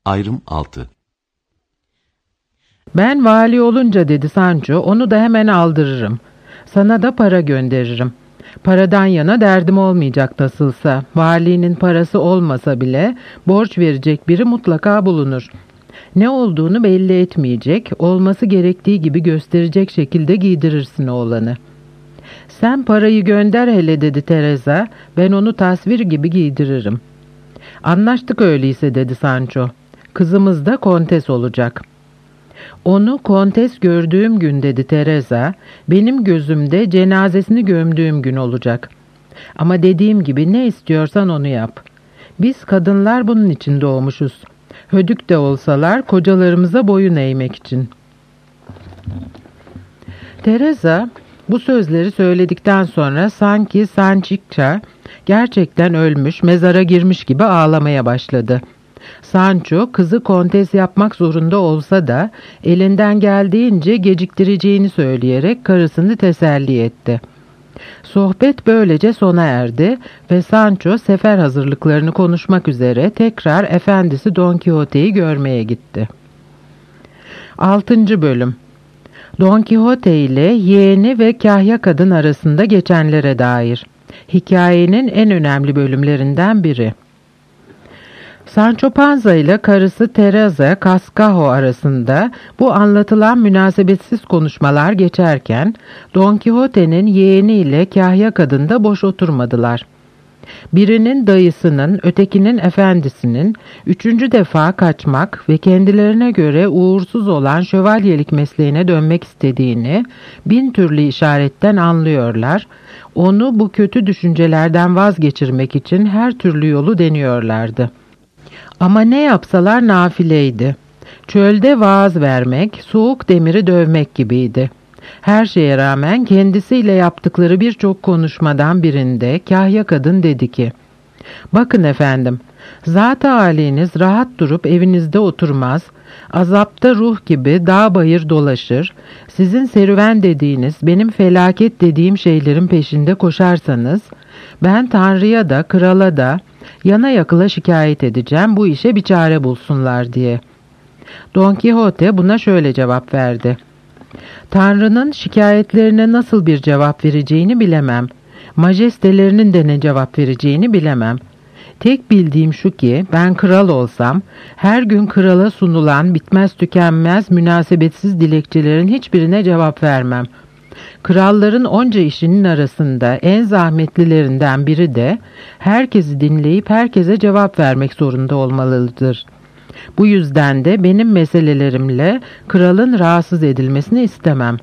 Ayrım 6. Ben vali olunca dedi Sancho, onu da hemen aldırırım. Sana da para gönderirim. Paradan yana derdim olmayacak nasılsa. Valinin parası olmasa bile borç verecek biri mutlaka bulunur. Ne olduğunu belli etmeyecek, olması gerektiği gibi gösterecek şekilde giydirirsin oğlanı. Sen parayı gönder hele dedi Teresa, ben onu tasvir gibi giydiririm. Anlaştık öyleyse dedi Sancho. Kızımız da kontes olacak. Onu kontes gördüğüm gün dedi Teresa, benim gözümde cenazesini gömdüğüm gün olacak. Ama dediğim gibi ne istiyorsan onu yap. Biz kadınlar bunun için doğmuşuz. Hödük de olsalar kocalarımıza boyun eğmek için. Teresa bu sözleri söyledikten sonra sanki Sanchica gerçekten ölmüş, mezara girmiş gibi ağlamaya başladı. Sancho kızı kontes yapmak zorunda olsa da elinden geldiğince geciktireceğini söyleyerek karısını teselli etti. Sohbet böylece sona erdi ve Sancho sefer hazırlıklarını konuşmak üzere tekrar efendisi Don Quixote'yi görmeye gitti. 6. Bölüm Don Quixote ile yeğeni ve kahya kadın arasında geçenlere dair. Hikayenin en önemli bölümlerinden biri. Sancho Panza ile karısı Teresa Cascajo arasında bu anlatılan münasebetsiz konuşmalar geçerken Don Quixote'nin yeğeni ile kahya kadın da boş oturmadılar. Birinin dayısının, ötekinin efendisinin 3. defa kaçmak ve kendilerine göre uğursuz olan şövalyelik mesleğine dönmek istediğini 1000 türlü işaretten anlıyorlar. Onu bu kötü düşüncelerden vazgeçirmek için her türlü yolu deniyorlardı. Ama ne yapsalar nafileydi. Çölde vaaz vermek, soğuk demiri dövmek gibiydi. Her şeye rağmen kendisiyle yaptıkları birçok konuşmadan birinde kahya kadın dedi ki, "Bakın efendim, zat-ı haliniz rahat durup evinizde oturmaz, azapta ruh gibi dağ bayır dolaşır, sizin serüven dediğiniz, benim felaket dediğim şeylerin peşinde koşarsanız, ben Tanrı'ya da krala da yana yakıla şikayet edeceğim bu işe bir çare bulsunlar diye." Don Quixote buna şöyle cevap verdi. Tanrı'nın şikayetlerine nasıl bir cevap vereceğini bilemem. Majestelerinin de ne cevap vereceğini bilemem. Tek bildiğim şu ki ben kral olsam her gün krala sunulan bitmez tükenmez münasebetsiz dilekçelerin hiçbirine cevap vermem. Kralların onca işinin arasında en zahmetlilerinden biri de herkesi dinleyip herkese cevap vermek zorunda olmalıdır. Bu yüzden de benim meselelerimle kralın rahatsız edilmesini istemem.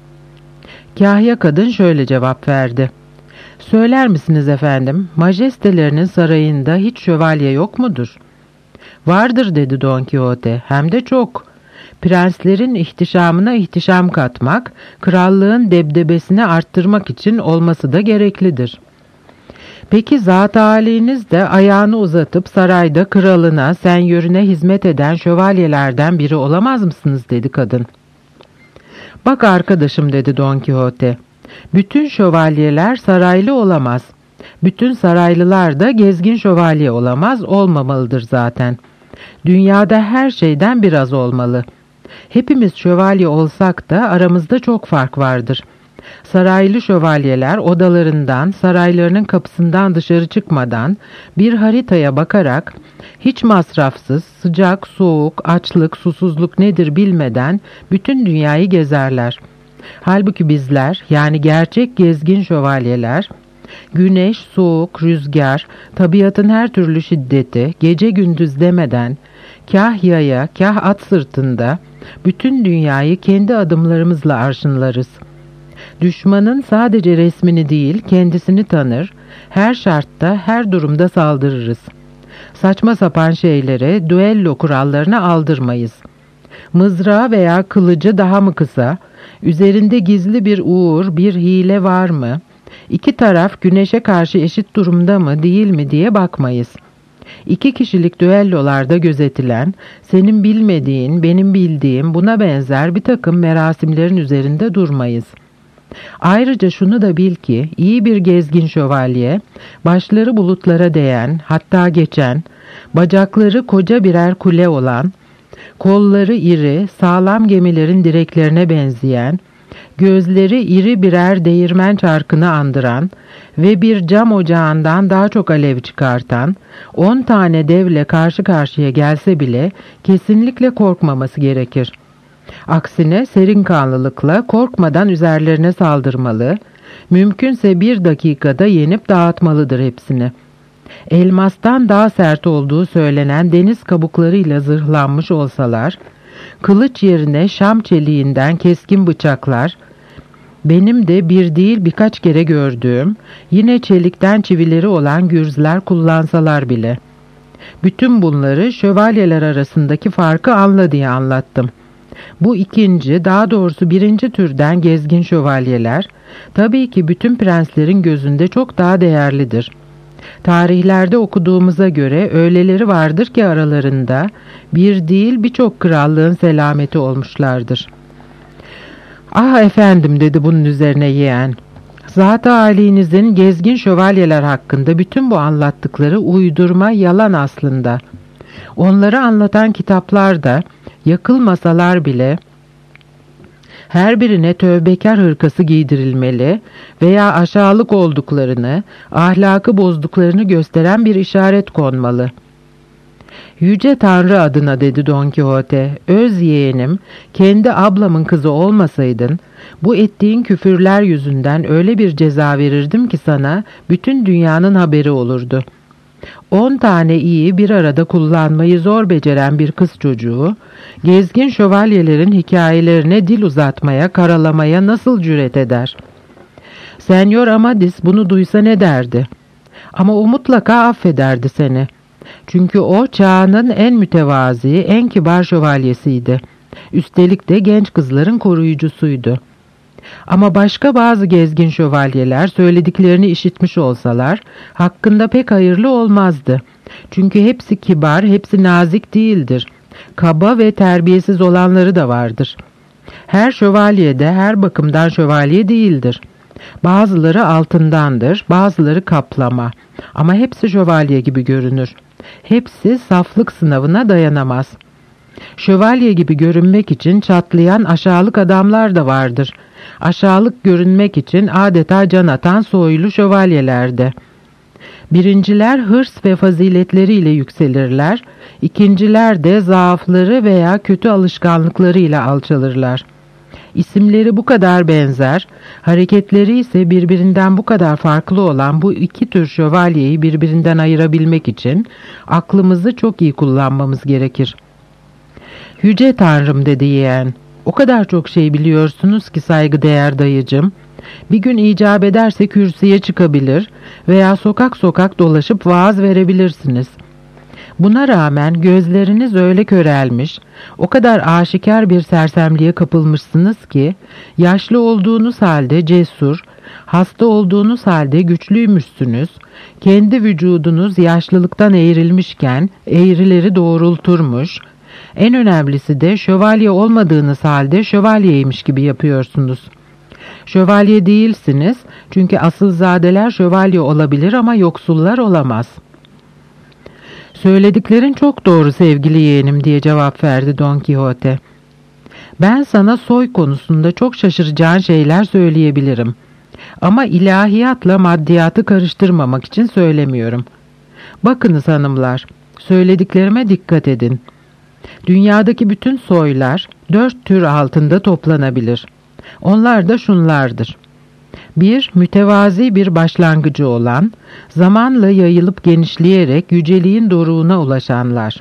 Kahya kadın şöyle cevap verdi. Söyler misiniz efendim, majestelerinin sarayında hiç şövalye yok mudur? Vardır dedi Don Quixote, hem de çok. Prenslerin ihtişamına ihtişam katmak, krallığın debdebesini arttırmak için olması da gereklidir. Peki zat-ı haliniz de ayağını uzatıp sarayda kralına, senyörüne hizmet eden şövalyelerden biri olamaz mısınız dedi kadın. Bak arkadaşım dedi Don Quixote, bütün şövalyeler saraylı olamaz. Bütün saraylılar da gezgin şövalye olamaz, olmamalıdır zaten. Dünyada her şeyden biraz olmalı. Hepimiz şövalye olsak da aramızda çok fark vardır. Saraylı şövalyeler odalarından, saraylarının kapısından dışarı çıkmadan bir haritaya bakarak hiç masrafsız, sıcak, soğuk, açlık, susuzluk nedir bilmeden bütün dünyayı gezerler. Halbuki bizler, yani gerçek gezgin şövalyeler, güneş, soğuk, rüzgar, tabiatın her türlü şiddeti, gece gündüz demeden, kah yaya, kah at sırtında bütün dünyayı kendi adımlarımızla arşınlarız. Düşmanın sadece resmini değil, kendisini tanır, her şartta, her durumda saldırırız. Saçma sapan şeylere, düello kurallarına aldırmayız. Mızrağı veya kılıcı daha mı kısa, üzerinde gizli bir uğur, bir hile var mı, İki taraf güneşe karşı eşit durumda mı, değil mi diye bakmayız. 2 kişilik düellolarda gözetilen, senin bilmediğin, benim bildiğim buna benzer bir takım merasimlerin üzerinde durmayız. Ayrıca şunu da bil ki iyi bir gezgin şövalye, başları bulutlara değen, hatta geçen, bacakları koca birer kule olan, Kolları iri, sağlam gemilerin direklerine benzeyen, gözleri iri birer değirmen çarkını andıran ve bir cam ocağından daha çok alev çıkartan, 10 tane devle karşı karşıya gelse bile kesinlikle korkmaması gerekir. Aksine serin kanlılıkla korkmadan üzerlerine saldırmalı, mümkünse 1 dakikada yenip dağıtmalıdır hepsini. Elmastan daha sert olduğu söylenen deniz kabuklarıyla zırhlanmış olsalar, kılıç yerine şam çeliğinden keskin bıçaklar, benim de bir değil birkaç kere gördüğüm, yine çelikten çivileri olan gürzler kullansalar bile. Bütün bunları şövalyeler arasındaki farkı anla diye anlattım. Bu ikinci, daha doğrusu birinci türden gezgin şövalyeler, tabii ki bütün prenslerin gözünde çok daha değerlidir. Tarihlerde okuduğumuza göre öyleleri vardır ki aralarında bir değil birçok krallığın selameti olmuşlardır. "Ah efendim," dedi bunun üzerine yeğen. "Zat-ı âlinizin gezgin şövalyeler hakkında bütün bu anlattıkları uydurma, yalan aslında. Onları anlatan kitaplarda, yakılmasalar bile, her birine tövbekar hırkası giydirilmeli veya aşağılık olduklarını, ahlakı bozduklarını gösteren bir işaret konmalı." "Yüce Tanrı adına," dedi Don Quixote, "öz yeğenim, kendi ablamın kızı olmasaydın, bu ettiğin küfürler yüzünden öyle bir ceza verirdim ki sana, bütün dünyanın haberi olurdu. 10 tane iyi bir arada kullanmayı zor beceren bir kız çocuğu, gezgin şövalyelerin hikayelerine dil uzatmaya, karalamaya nasıl cüret eder? Senyor Amadis bunu duysa ne derdi? Ama o mutlaka affederdi seni. Çünkü o çağının en mütevazi, en kibar şövalyesiydi. Üstelik de genç kızların koruyucusuydu. Ama başka bazı gezgin şövalyeler söylediklerini işitmiş olsalar hakkında pek hayırlı olmazdı. Çünkü hepsi kibar, hepsi nazik değildir. Kaba ve terbiyesiz olanları da vardır. Her şövalye de her bakımdan şövalye değildir. Bazıları altındandır, bazıları kaplama. Ama hepsi şövalye gibi görünür. Hepsi saflık sınavına dayanamaz. Şövalye gibi görünmek için çatlayan aşağılık adamlar da vardır. Aşağılık görünmek için adeta can atan soylu şövalyelerde. Birinciler hırs ve faziletleriyle yükselirler, ikinciler de zaafları veya kötü alışkanlıklarıyla alçalırlar. İsimleri bu kadar benzer, hareketleri ise birbirinden bu kadar farklı olan bu iki tür şövalyeyi birbirinden ayırabilmek için aklımızı çok iyi kullanmamız gerekir. "Yüce Tanrım," dedi yeğen, "o kadar çok şey biliyorsunuz ki saygıdeğer dayıcım. Bir gün icap ederse kürsüye çıkabilir veya sokak sokak dolaşıp vaaz verebilirsiniz. Buna rağmen gözleriniz öyle körelmiş, o kadar aşikar bir sersemliğe kapılmışsınız ki, yaşlı olduğunuz halde cesur, hasta olduğunuz halde güçlüymüşsünüz, kendi vücudunuz yaşlılıktan eğrilmişken eğrileri doğrulturmuş, en önemlisi de şövalye olmadığınız halde şövalyeymiş gibi yapıyorsunuz. Şövalye değilsiniz çünkü asılzadeler şövalye olabilir ama yoksullar olamaz." "Söylediklerin çok doğru sevgili yeğenim," diye cevap verdi Don Quixote. "Ben sana soy konusunda çok şaşıracağın şeyler söyleyebilirim. Ama ilahiyatla maddiyatı karıştırmamak için söylemiyorum. Bakınız hanımlar, söylediklerime dikkat edin. Dünyadaki bütün soylar 4 tür altında toplanabilir. Onlar da şunlardır. 1. Mütevazi bir başlangıcı olan, zamanla yayılıp genişleyerek yüceliğin doruğuna ulaşanlar.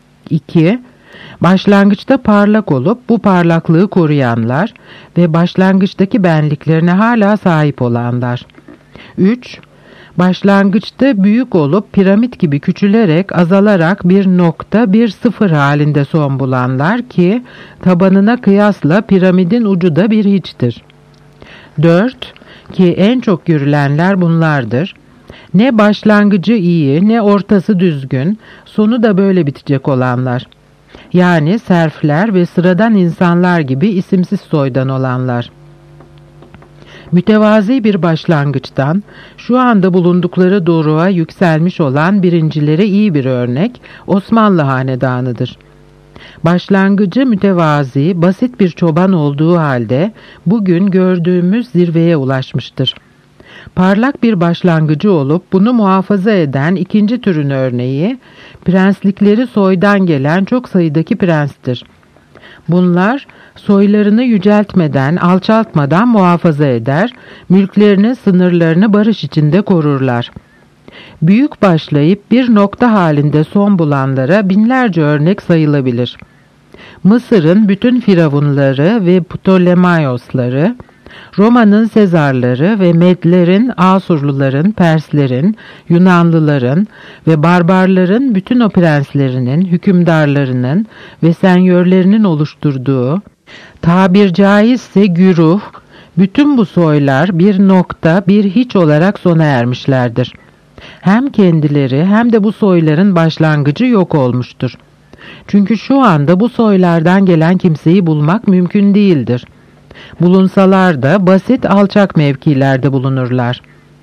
2. Başlangıçta parlak olup bu parlaklığı koruyanlar ve başlangıçtaki benliklerine hala sahip olanlar. 3. Başlangıçta büyük olup piramit gibi küçülerek azalarak bir nokta, bir sıfır halinde son bulanlar ki tabanına kıyasla piramidin ucu da bir hiçtir. 4. Ki en çok görülenler bunlardır. Ne başlangıcı iyi, ne ortası düzgün, sonu da böyle bitecek olanlar. Yani serfler ve sıradan insanlar gibi isimsiz soydan olanlar. Mütevazi bir başlangıçtan, şu anda bulundukları doruğa yükselmiş olan birincilere iyi bir örnek Osmanlı Hanedanı'dır. Başlangıcı mütevazi, basit bir çoban olduğu halde bugün gördüğümüz zirveye ulaşmıştır. Parlak bir başlangıcı olup bunu muhafaza eden ikinci türün örneği, prenslikleri soydan gelen çok sayıdaki prenstir. Bunlar soylarını yüceltmeden, alçaltmadan muhafaza eder, mülklerini, sınırlarını barış içinde korurlar. Büyük başlayıp bir nokta halinde son bulanlara binlerce örnek sayılabilir. Mısır'ın bütün firavunları ve Ptolemaiosları, Roma'nın Sezarları ve Medlerin, Asurluların, Perslerin, Yunanlıların ve barbarların bütün o prenslerinin, hükümdarlarının ve senyörlerinin oluşturduğu, tabir caizse güruh, bütün bu soylar bir nokta, bir hiç olarak sona ermişlerdir. Hem kendileri hem de bu soyların başlangıcı yok olmuştur. Çünkü şu anda bu soylardan gelen kimseyi bulmak mümkün değildir. Bulunsalar da basit alçak mevkilerde bulunurlar.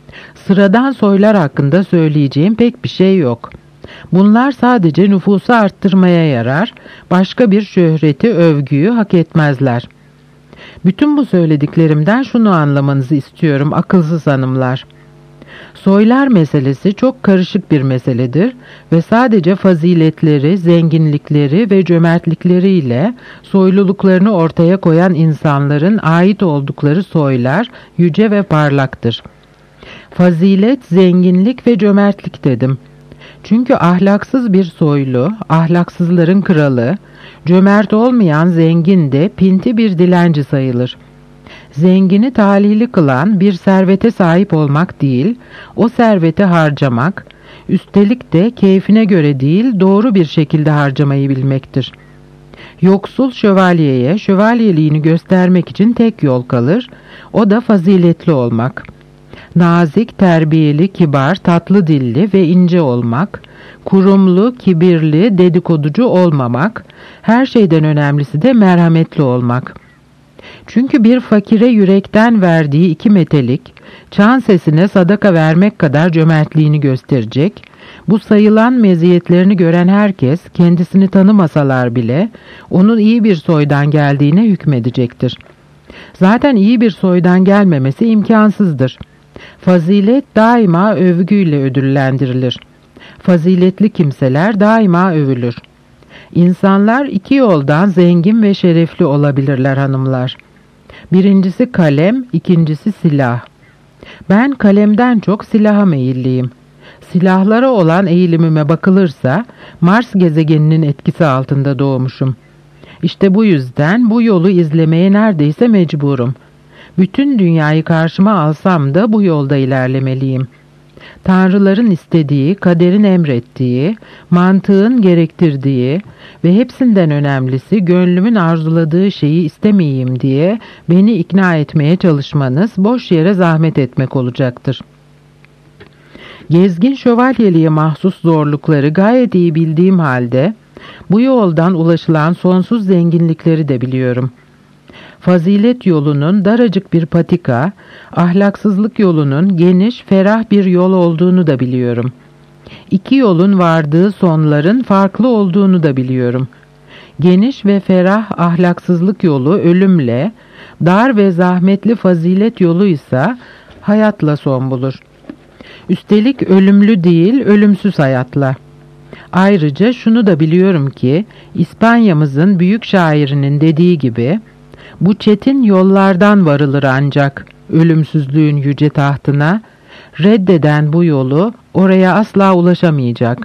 Sıradan soylar hakkında söyleyeceğim pek bir şey yok. Bunlar sadece nüfusu arttırmaya yarar, başka bir şöhreti, övgüyü hak etmezler. Bütün bu söylediklerimden şunu anlamanızı istiyorum akılsız hanımlar. Soylar meselesi çok karışık bir meseledir ve sadece faziletleri, zenginlikleri ve cömertlikleriyle soyluluklarını ortaya koyan insanların ait oldukları soylar yüce ve parlaktır. Fazilet, zenginlik ve cömertlik dedim. Çünkü ahlaksız bir soylu, ahlaksızların kralı, cömert olmayan zengin de pinti bir dilenci sayılır. Zengini talihli kılan bir servete sahip olmak değil, o serveti harcamak, üstelik de keyfine göre değil doğru bir şekilde harcamayı bilmektir. Yoksul şövalyeye şövalyeliğini göstermek için tek yol kalır, o da faziletli olmak. Nazik, terbiyeli, kibar, tatlı dilli ve ince olmak, kurumlu, kibirli, dedikoducu olmamak, her şeyden önemlisi de merhametli olmak. Çünkü bir fakire yürekten verdiği 2 metelik, çan sesine sadaka vermek kadar cömertliğini gösterecek, bu sayılan meziyetlerini gören herkes kendisini tanımasalar bile onun iyi bir soydan geldiğine hükmedecektir. Zaten iyi bir soydan gelmemesi imkansızdır. Fazilet daima övgüyle ödüllendirilir. Faziletli kimseler daima övülür. İnsanlar 2 yoldan zengin ve şerefli olabilirler hanımlar. Birincisi kalem, ikincisi silah. Ben kalemden çok silaha meyilliyim. Silahlara olan eğilimime bakılırsa Mars gezegeninin etkisi altında doğmuşum. İşte bu yüzden bu yolu izlemeye neredeyse mecburum. Bütün dünyayı karşıma alsam da bu yolda ilerlemeliyim. Tanrıların istediği, kaderin emrettiği, mantığın gerektirdiği ve hepsinden önemlisi gönlümün arzuladığı şeyi istemeyeyim diye beni ikna etmeye çalışmanız boş yere zahmet etmek olacaktır. Gezgin şövalyeliğe mahsus zorlukları gayet iyi bildiğim halde bu yoldan ulaşılan sonsuz zenginlikleri de biliyorum. Fazilet yolunun daracık bir patika, ahlaksızlık yolunun geniş, ferah bir yol olduğunu da biliyorum. 2 yolun vardığı sonların farklı olduğunu da biliyorum. Geniş ve ferah ahlaksızlık yolu ölümle, dar ve zahmetli fazilet yolu ise hayatla son bulur. Üstelik ölümlü değil, ölümsüz hayatla. Ayrıca şunu da biliyorum ki, İspanya'mızın büyük şairinin dediği gibi, bu çetin yollardan varılır ancak ölümsüzlüğün yüce tahtına, reddeden bu yolu oraya asla ulaşamayacak.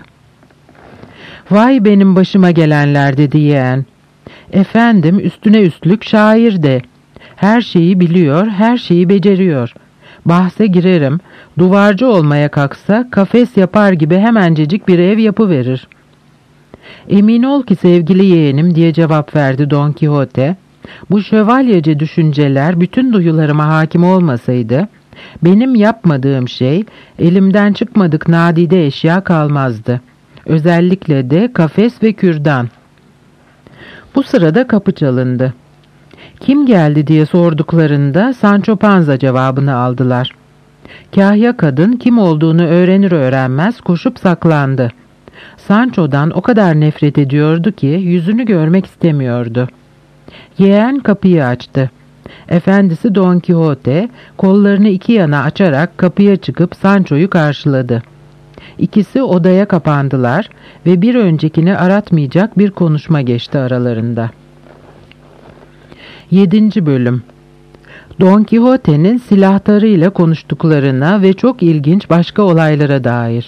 Vay benim başıma gelenler dedi yeğen. Efendim üstüne üstlük şair de. Her şeyi biliyor, her şeyi beceriyor. Bahse girerim, duvarcı olmaya kalksa kafes yapar gibi hemencecik bir ev yapıverir. Emin ol ki sevgili yeğenim diye cevap verdi Don Quixote. Bu şövalyece düşünceler bütün duyularıma hakim olmasaydı, benim yapmadığım şey elimden çıkmadık nadide eşya kalmazdı. Özellikle de kafes ve kürdan. Bu sırada kapı çalındı. Kim geldi diye sorduklarında Sancho Panza cevabını aldılar. Kahya kadın kim olduğunu öğrenir öğrenmez koşup saklandı. Sancho'dan o kadar nefret ediyordu ki yüzünü görmek istemiyordu. Yeğen kapıyı açtı. Efendisi Don Quixote kollarını iki yana açarak kapıya çıkıp Sancho'yu karşıladı. İkisi odaya kapandılar ve bir öncekini aratmayacak bir konuşma geçti aralarında. 7. Bölüm. Don Quixote'nin silahtarıyla konuştuklarına ve çok ilginç başka olaylara dair.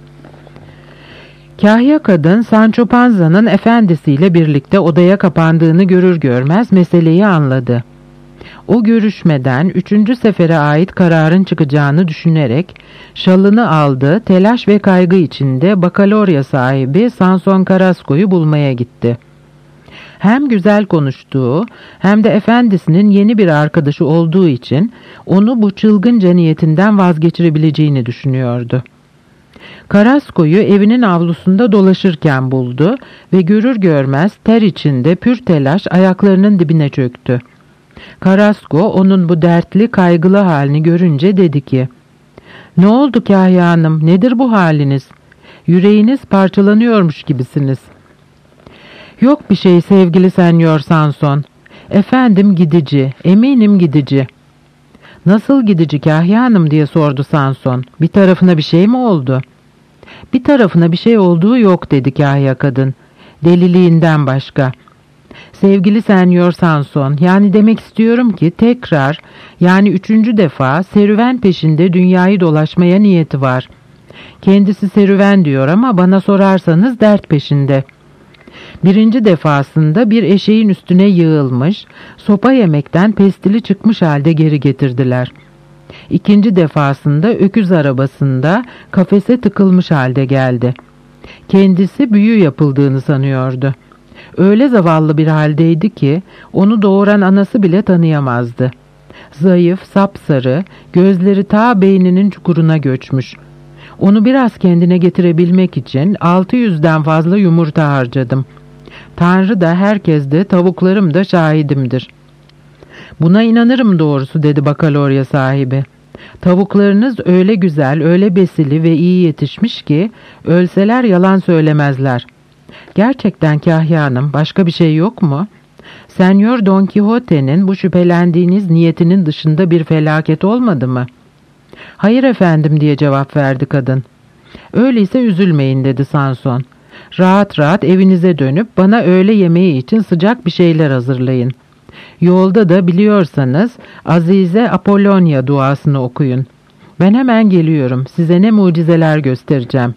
Kahya kadın Sancho Panza'nın efendisiyle birlikte odaya kapandığını görür görmez meseleyi anladı. O görüşmeden 3. sefere ait kararın çıkacağını düşünerek şalını aldı, telaş ve kaygı içinde Bakalorya sahibi Sanson Carrasco'yu bulmaya gitti. Hem güzel konuştuğu hem de efendisinin yeni bir arkadaşı olduğu için onu bu çılgınca niyetinden vazgeçirebileceğini düşünüyordu. Carrasco'yu evinin avlusunda dolaşırken buldu ve görür görmez ter içinde pür telaş ayaklarının dibine çöktü. Carrasco onun bu dertli, kaygılı halini görünce dedi ki, "Ne oldu Kahya Hanım, nedir bu haliniz? Yüreğiniz parçalanıyormuş gibisiniz." "Yok bir şey sevgili Senyor Sanson. Efendim gidici, eminim gidici." "Nasıl gidici Kahya Hanım?" diye sordu Sanson. "Bir tarafına bir şey mi oldu?" "Bir tarafına bir şey olduğu yok," dedi Kahya kadın. "Deliliğinden başka." "Sevgili Senyor Sanson, yani demek istiyorum ki tekrar, yani 3. defa serüven peşinde dünyayı dolaşmaya niyeti var. Kendisi serüven diyor ama bana sorarsanız dert peşinde. 1. defasında bir eşeğin üstüne yığılmış, sopa yemekten pestili çıkmış halde geri getirdiler. 2. defasında öküz arabasında kafese tıkılmış halde geldi. Kendisi büyü yapıldığını sanıyordu. Öyle zavallı bir haldeydi ki onu doğuran anası bile tanıyamazdı. Zayıf, sapsarı, gözleri ta beyninin çukuruna göçmüş. Onu biraz kendine getirebilmek için 600'den fazla yumurta harcadım. Tanrı da herkes de tavuklarım da şahidimdir." "Buna inanırım doğrusu," dedi Bakalorya sahibi. "Tavuklarınız öyle güzel, öyle besili ve iyi yetişmiş ki ölseler yalan söylemezler. Gerçekten Kahya Hanım, başka bir şey yok mu? Senyor Don Quixote'nin bu şüphelendiğiniz niyetinin dışında bir felaket olmadı mı?" "Hayır efendim," diye cevap verdi kadın. "Öyleyse üzülmeyin," dedi Sanson. "Rahat rahat evinize dönüp bana öğle yemeği için sıcak bir şeyler hazırlayın. Yolda da biliyorsanız Azize Apollonia duasını okuyun. Ben hemen geliyorum, size ne mucizeler göstereceğim."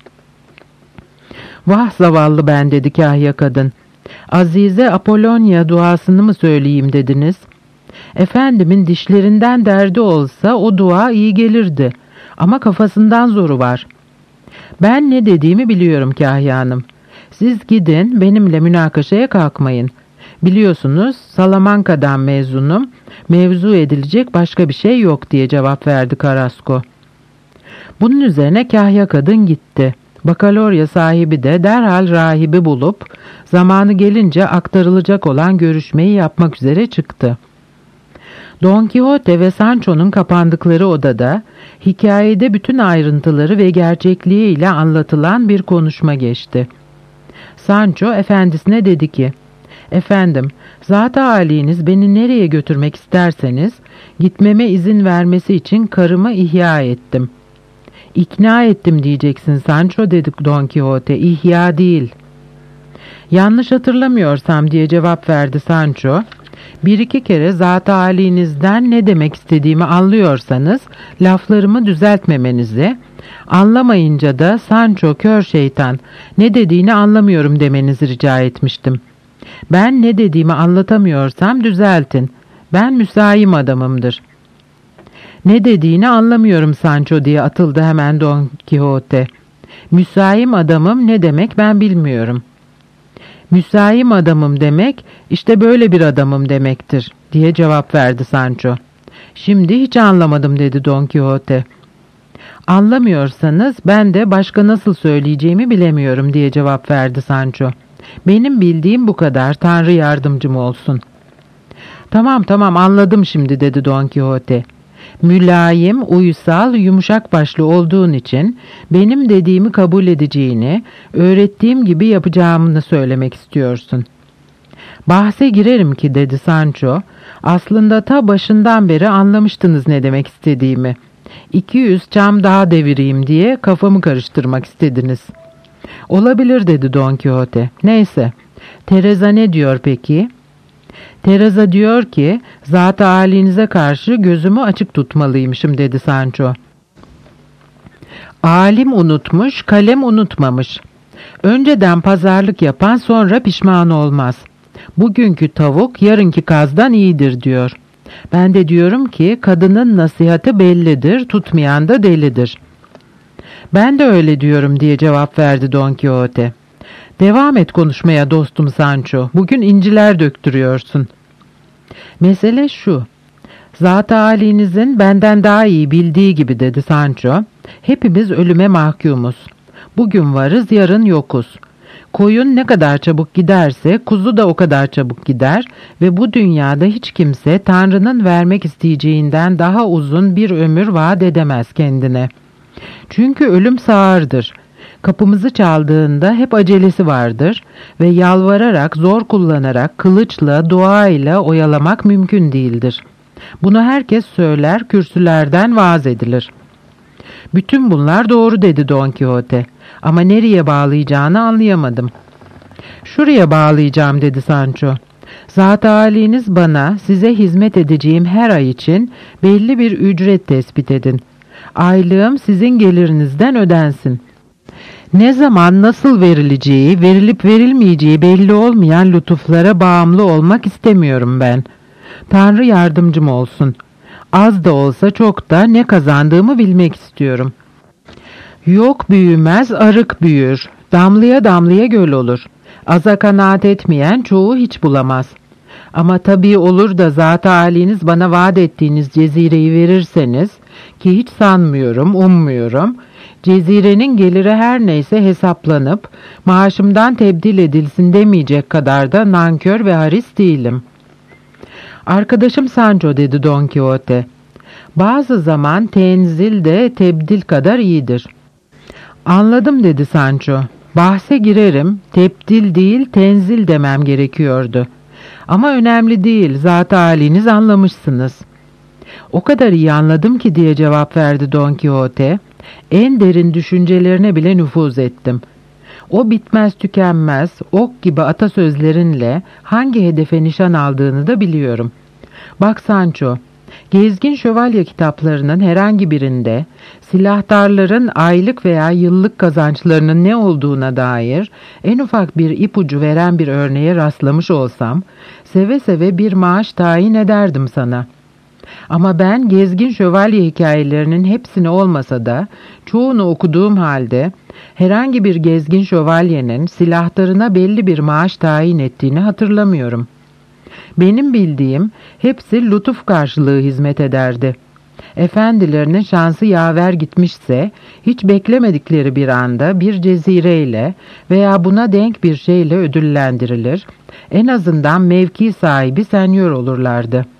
"Vah zavallı ben," dedi Kahya kadın. "Azize Apollonia duasını mı söyleyeyim dediniz? Efendimin dişlerinden derdi olsa o dua iyi gelirdi. Ama kafasından zoru var." "Ben ne dediğimi biliyorum Kahya Hanım. Siz gidin, benimle münakaşaya kalkmayın. Biliyorsunuz Salamanca'dan mezunum, mevzu edilecek başka bir şey yok," diye cevap verdi Carrasco. Bunun üzerine Kahya kadın gitti. Bakalorya sahibi de derhal rahibi bulup zamanı gelince aktarılacak olan görüşmeyi yapmak üzere çıktı. Don Quixote ve Sancho'nun kapandıkları odada hikayede bütün ayrıntıları ve gerçekliğiyle anlatılan bir konuşma geçti. Sancho efendisine dedi ki, "Efendim, zat-ı âliniz beni nereye götürmek isterseniz gitmeme izin vermesi için karımı ihya ettim." "İkna ettim diyeceksin Sancho," dedi Don Quixote, "ihya değil." "Yanlış hatırlamıyorsam," diye cevap verdi Sancho, "bir iki kere zat-ı âlinizden ne demek istediğimi anlıyorsanız laflarımı düzeltmemenizi, anlamayınca da Sancho kör şeytan ne dediğini anlamıyorum demenizi rica etmiştim. Ben ne dediğimi anlatamıyorsam düzeltin. Ben müsaim adamımdır." "Ne dediğini anlamıyorum Sancho," diye atıldı hemen Don Quixote. "Müsaim adamım ne demek ben bilmiyorum." "Müsaim adamım demek işte böyle bir adamım demektir," diye cevap verdi Sancho. "Şimdi hiç anlamadım," dedi Don Quixote. "Anlamıyorsanız ben de başka nasıl söyleyeceğimi bilemiyorum," diye cevap verdi Sancho. "Benim bildiğim bu kadar, Tanrı yardımcım olsun." Tamam anladım şimdi," dedi Don Quixote. Mülayim, uysal, yumuşak başlı olduğun için benim dediğimi kabul edeceğini, öğrettiğim gibi yapacağımı söylemek istiyorsun. Bahse girerim ki, dedi Sancho, aslında ta başından beri anlamıştınız ne demek istediğimi. 200 çam daha devireyim diye kafamı karıştırmak istediniz. Olabilir, dedi Don Quixote. Neyse, Teresa ne diyor peki? Teresa diyor ki, zat-ı âlinize karşı gözümü açık tutmalıymışım, dedi Sancho. Alim unutmuş, kalem unutmamış. Önceden pazarlık yapan sonra pişman olmaz. Bugünkü tavuk yarınki kazdan iyidir, diyor. Ben de diyorum ki kadının nasihatı bellidir, tutmayan da delidir. Ben de öyle diyorum, diye cevap verdi Don Quixote. Devam et konuşmaya dostum Sancho. Bugün inciler döktürüyorsun. Mesele şu. Zat-ı âlinizin benden daha iyi bildiği gibi, dedi Sancho, hepimiz ölüme mahkumuz. Bugün varız, yarın yokuz. Koyun ne kadar çabuk giderse kuzu da o kadar çabuk gider ve bu dünyada hiç kimse Tanrı'nın vermek isteyeceğinden daha uzun bir ömür vaat edemez kendine. Çünkü ölüm sağırdır. Kapımızı çaldığında hep acelesi vardır ve yalvararak, zor kullanarak, kılıçla, duayla oyalamak mümkün değildir. Bunu herkes söyler, kürsülerden vaaz edilir. Bütün bunlar doğru, dedi Don Quixote. Ama nereye bağlayacağını anlayamadım. Şuraya bağlayacağım, dedi Sancho. Zat-ı âliniz bana, size hizmet edeceğim her ay için belli bir ücret tespit edin. Aylığım sizin gelirinizden ödensin. Ne zaman nasıl verileceği, verilip verilmeyeceği belli olmayan lütuflara bağımlı olmak istemiyorum ben. Tanrı yardımcım olsun. Az da olsa çok da ne kazandığımı bilmek istiyorum. Yok büyümez, arık büyür. Damlaya damlaya göl olur. Aza kanaat etmeyen çoğu hiç bulamaz. Ama tabii olur da zat-ı âliniz bana vaat ettiğiniz cezireyi verirseniz, ki hiç sanmıyorum, ummuyorum, cezirenin geliri her neyse hesaplanıp maaşımdan tebdil edilsin demeyecek kadar da nankör ve haris değilim. Arkadaşım Sancho, dedi Don Quixote, bazı zaman tenzil de tebdil kadar iyidir. Anladım, dedi Sancho. Bahse girerim, tebdil değil tenzil demem gerekiyordu. Ama önemli değil, zat-ı âliniz anlamışsınız. O kadar iyi anladım ki, diye cevap verdi Don Quixote, en derin düşüncelerine bile nüfuz ettim. O bitmez tükenmez, ok gibi atasözlerinle hangi hedefe nişan aldığını da biliyorum. Bak Sancho, gezgin şövalye kitaplarının herhangi birinde silahdarların aylık veya yıllık kazançlarının ne olduğuna dair en ufak bir ipucu veren bir örneğe rastlamış olsam, seve seve bir maaş tayin ederdim sana. Ama ben gezgin şövalye hikayelerinin hepsini olmasa da çoğunu okuduğum halde herhangi bir gezgin şövalyenin silahlarına belli bir maaş tayin ettiğini hatırlamıyorum. Benim bildiğim hepsi lütuf karşılığı hizmet ederdi. Efendilerinin şansı yaver gitmişse hiç beklemedikleri bir anda bir cezireyle veya buna denk bir şeyle ödüllendirilir, en azından mevki sahibi senyor olurlardı.